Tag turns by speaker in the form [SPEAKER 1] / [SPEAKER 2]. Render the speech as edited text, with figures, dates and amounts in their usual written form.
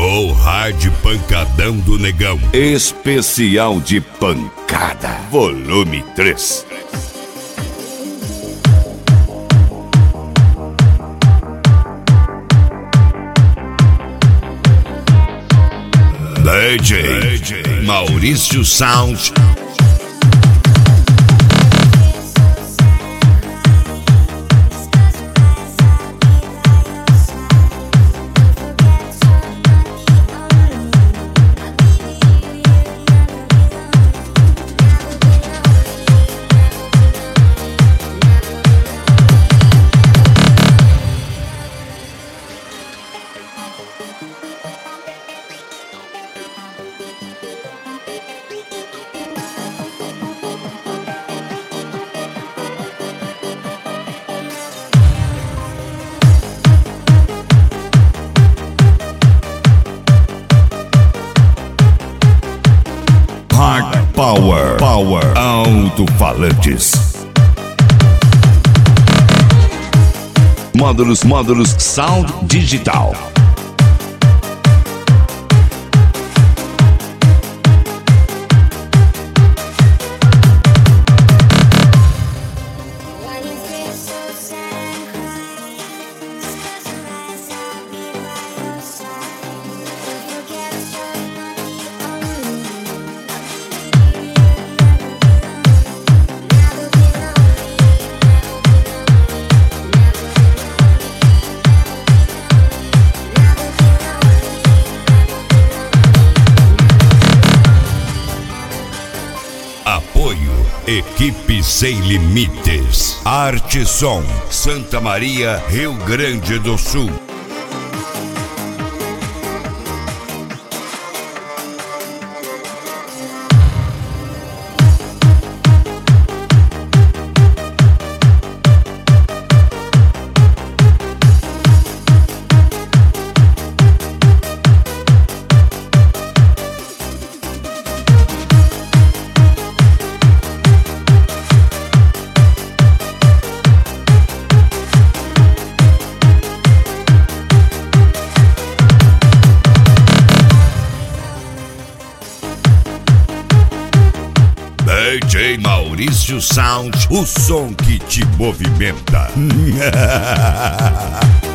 [SPEAKER 1] Chegou o hard pancadão do negão.
[SPEAKER 2] Especial de pancada, volume 3.
[SPEAKER 1] DJ Maurício Sound.
[SPEAKER 2] Hard Power Alto-falantes. Módulos Sound Digital.
[SPEAKER 1] Apoio Equipe Sem Limites. Arte Som, Santa Maria, Rio Grande do Sul. DJ Maurício Sound, o som que te movimenta.